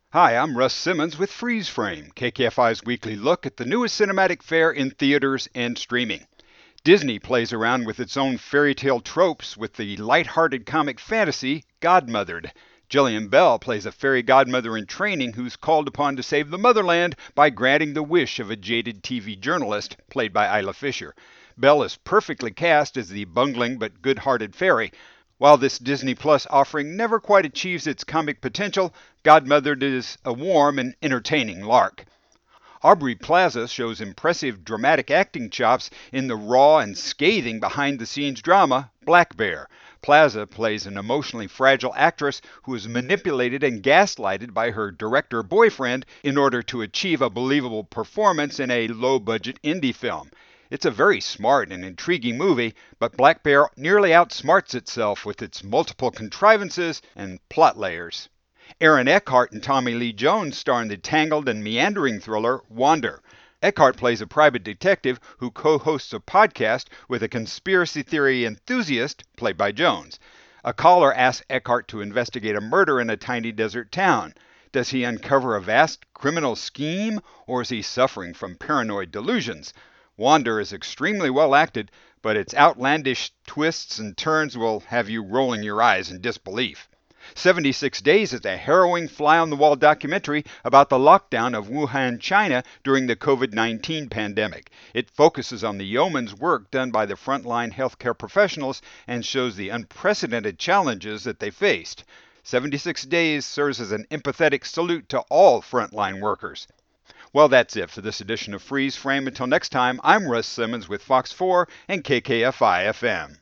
Hi, I'm Russ Simmons with Freeze Frame, KKFI's weekly look at the newest cinematic fare in theaters and streaming. Disney plays around with its own fairy tale tropes with the light-hearted comic fantasy Godmothered. Jillian Bell plays a fairy godmother in training who's called upon to save the motherland by granting the wish of a jaded TV journalist, played by Isla Fisher. Bell is perfectly cast as the bungling but good-hearted fairy. While this Disney Plus offering never quite achieves its comic potential, Godmothered is a warm and entertaining lark. Aubrey Plaza shows impressive dramatic acting chops in the raw and scathing behind-the-scenes drama Black Bear. Plaza plays an emotionally fragile actress who is manipulated and gaslighted by her director boyfriend in order to achieve a believable performance in a low-budget indie film. It's a very smart and intriguing movie, but Black Bear nearly outsmarts itself with its multiple contrivances and plot layers. Aaron Eckhart and Tommy Lee Jones star in the tangled and meandering thriller Wander. Eckhart plays a private detective who co-hosts a podcast with a conspiracy theory enthusiast, played by Jones. A caller asks Eckhart to investigate a murder in a tiny desert town. Does he uncover a vast criminal scheme, or is he suffering from paranoid delusions? Wander is extremely well acted, but its outlandish twists and turns will have you rolling your eyes in disbelief. 76 Days is a harrowing fly-on-the-wall documentary about the lockdown of Wuhan, China during the COVID-19 pandemic. It focuses on the yeoman's work done by the frontline healthcare professionals and shows the unprecedented challenges that they faced. 76 Days serves as an empathetic salute to all frontline workers. Well, that's it for this edition of Freeze Frame. Until next time, I'm Russ Simmons with Fox 4 and KKFI FM.